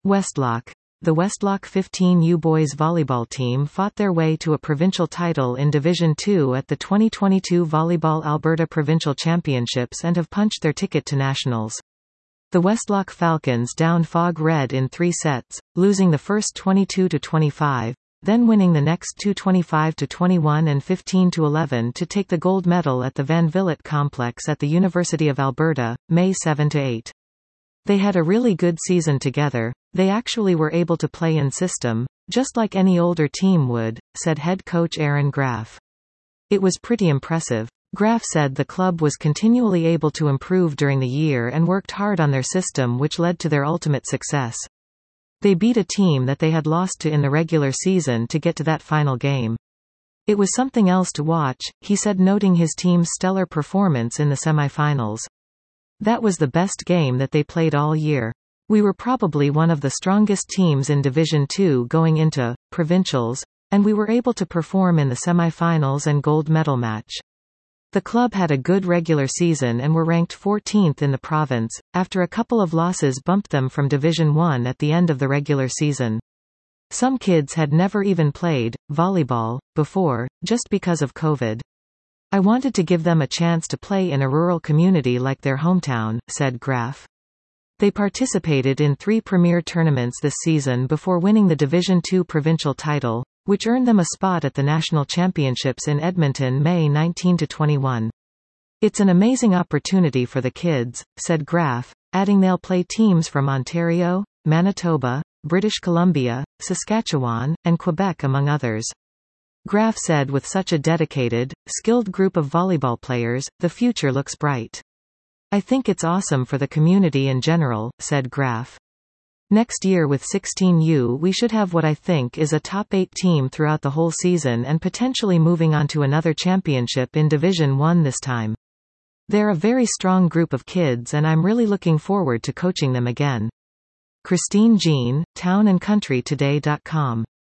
Westlock. The Westlock 15U boys volleyball team fought their way to a provincial title in Division 2 at the 2022 Volleyball Alberta Provincial Championships and have punched their ticket to nationals. The Westlock Falcons downed Fog Red in 3 sets, losing the first 22-25, then winning the next two 25-21 and 15-11 to take the gold medal at the Van Vliet Complex at the University of Alberta, May 7-8. They had a really good season together. They actually were able to play in system, just like any older team would, said head coach Aaron Graff. It was pretty impressive. Graff said the club was continually able to improve during the year and worked hard on their system, which led to their ultimate success. They beat a team that they had lost to in the regular season to get to that final game. It was something else to watch, he said, noting his team's stellar performance in the semifinals. That was the best game that they played all year. We were probably one of the strongest teams in Division 2 going into provincials, and we were able to perform in the semifinals and gold medal match. The club had a good regular season and were ranked 14th in the province, after a couple of losses bumped them from Division 1 at the end of the regular season. Some kids had never even played volleyball before, just because of COVID. I wanted to give them a chance to play in a rural community like their hometown, said Graff. They participated in 3 premier tournaments this season before winning the Division 2 provincial title, which earned them a spot at the National Championships in Edmonton May 19-21. It's an amazing opportunity for the kids, said Graff, adding they'll play teams from Ontario, Manitoba, British Columbia, Saskatchewan, and Quebec among others. Graff said with such a dedicated, skilled group of volleyball players, the future looks bright. I think it's awesome for the community in general, said Graff. Next year with 16U we should have what I think is a top 8 team throughout the whole season and potentially moving on to another championship in Division 1 this time. They're a very strong group of kids and I'm really looking forward to coaching them again. Christine Jean, townandcountrytoday.com